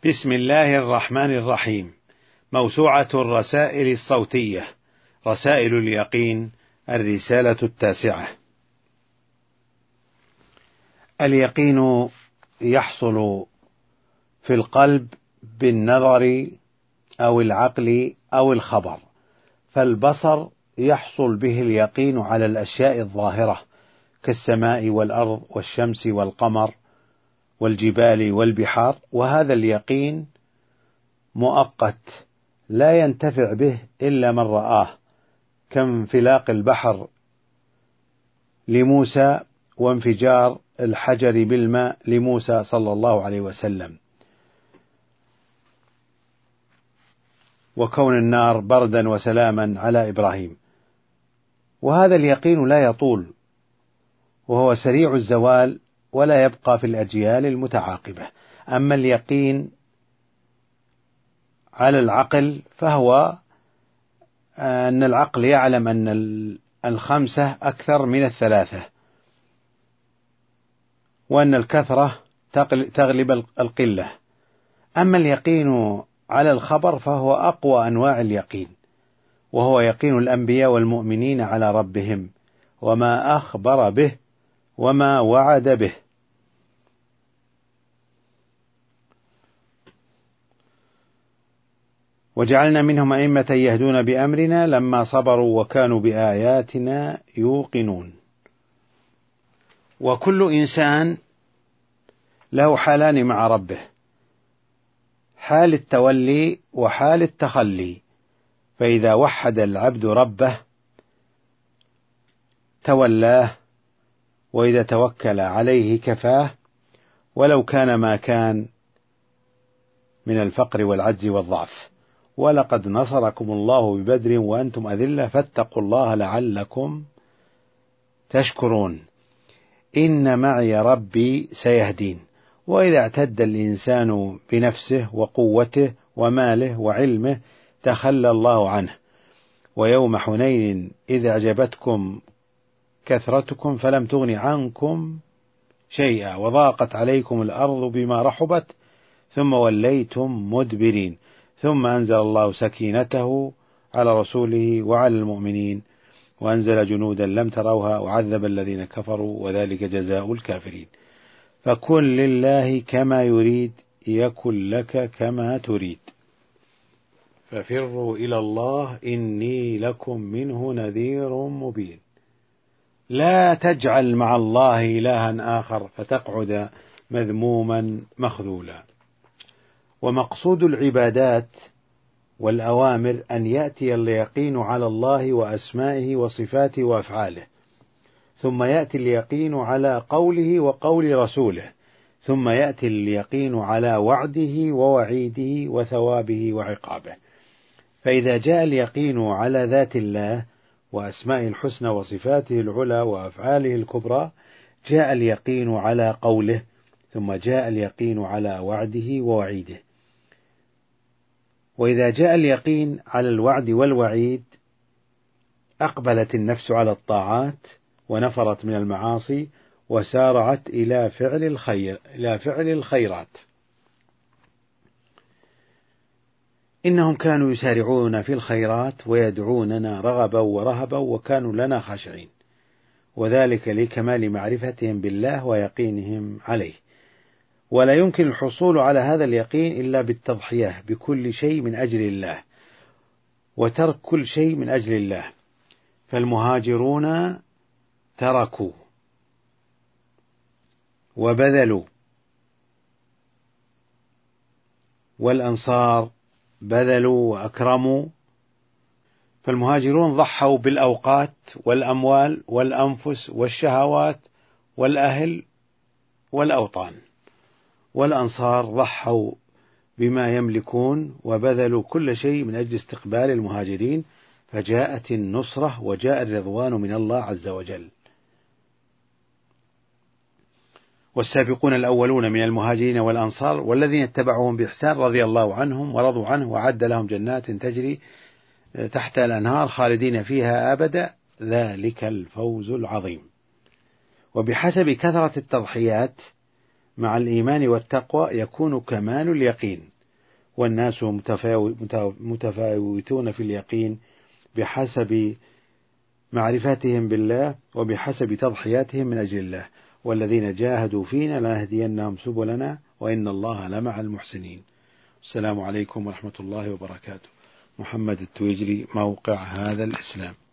بسم الله الرحمن الرحيم. موسوعة الرسائل الصوتية، رسائل اليقين، الرسالة 9. اليقين يحصل في القلب بالنظر أو العقل أو الخبر، فالبصر يحصل به اليقين على الأشياء الظاهرة كالسماء والأرض والشمس والقمر والجبال والبحار، وهذا اليقين مؤقت لا ينتفع به إلا من رآه، كانفلاق البحر لموسى وانفجار الحجر بالماء لموسى صلى الله عليه وسلم، وكون النار بردا وسلاما على إبراهيم. وهذا اليقين لا يطول، وهو سريع الزوال ولا يبقى في الأجيال المتعاقبة. أما اليقين على العقل فهو أن العقل يعلم أن 5 أكثر من 3، وأن الكثرة تغلب القلة. أما اليقين على الخبر فهو أقوى أنواع اليقين، وهو يقين الأنبياء والمؤمنين على ربهم وما أخبر به وما وعد به. وجعلنا منهم أئمة يهدون بأمرنا لما صبروا وكانوا بآياتنا يوقنون. وكل إنسان له حالان مع ربه، حال التولي وحال التخلي. فإذا وحد العبد ربه تولاه، وإذا توكل عليه كفاه، ولو كان ما كان من الفقر والعجز والضعف. ولقد نصركم الله ببدر وأنتم أذلة فاتقوا الله لعلكم تشكرون. إن معي ربي سيهدين. وإذا اعتد الإنسان بنفسه وقوته وماله وعلمه تخلى الله عنه. ويوم حنين إذ أعجبتكم كثرتكم فلم تغن عنكم شيئا وضاقت عليكم الأرض بما رحبت ثم وليتم مدبرين. ثم أنزل الله سكينته على رسوله وعلى المؤمنين وأنزل جنودا لم تروها وعذب الذين كفروا وذلك جزاء الكافرين. فكن لله كما يريد يكن لك كما تريد. ففروا إلى الله إني لكم منه نذير مبين. لا تجعل مع الله إلها آخر فتقعد مذموما مخذولا. ومقصود العبادات والأوامر أن يأتي اليقين على الله وأسمائه وصفاته وأفعاله، ثم يأتي اليقين على قوله وقول رسوله، ثم يأتي اليقين على وعده ووعيده وثوابه وعقابه. فإذا جاء اليقين على ذات الله وأسمائه الحسنى وصفاته العلى وأفعاله الكبرى جاء اليقين على قوله، ثم جاء اليقين على وعده ووعيده. وإذا جاء اليقين على الوعد والوعيد أقبلت النفس على الطاعات ونفرت من المعاصي وسارعت إلى فعل الخيرات. إنهم كانوا يسارعون في الخيرات ويدعوننا رغبا ورهبا وكانوا لنا خاشعين، وذلك لكمال معرفتهم بالله ويقينهم عليه. ولا يمكن الحصول على هذا اليقين إلا بالتضحية بكل شيء من أجل الله وترك كل شيء من أجل الله. فالمهاجرون تركوا وبذلوا، والأنصار بذلوا وأكرموا. فالمهاجرون ضحوا بالأوقات والأموال والأنفس والشهوات والأهل والأوطان، والأنصار ضحوا بما يملكون وبذلوا كل شيء من أجل استقبال المهاجرين، فجاءت النصرة وجاء الرضوان من الله عز وجل. والسابقون الأولون من المهاجرين والأنصار والذين اتبعوهم بإحسان رضي الله عنهم ورضوا عنه وأعد لهم جنات تجري تحت الأنهار خالدين فيها أبدا ذلك الفوز العظيم. وبحسب كثرة التضحيات مع الإيمان والتقوى يكون كمال اليقين، والناس متفاوتون في اليقين بحسب معرفتهم بالله وبحسب تضحياتهم من أجل الله، والذين جاهدوا فينا لنهدينهم سبلنا وإن الله لمع المحسنين. السلام عليكم ورحمة الله وبركاته. محمد التويجري، موقع هذا الإسلام.